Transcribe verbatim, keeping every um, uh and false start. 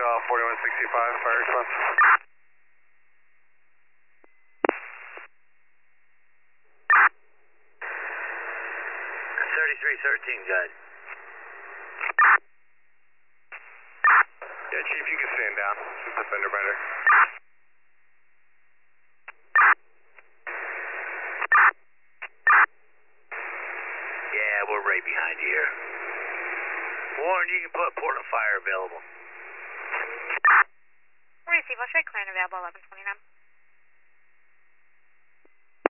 uh, forty-one sixty-five, fire response. thirty-three thirteen, good. Yeah, Chief, you can stand down. This is the fender bender. Yeah, we're right behind you here. Warren, you can put Portland Fire available. Receive, I'll show you clear and available eleven twenty-nine.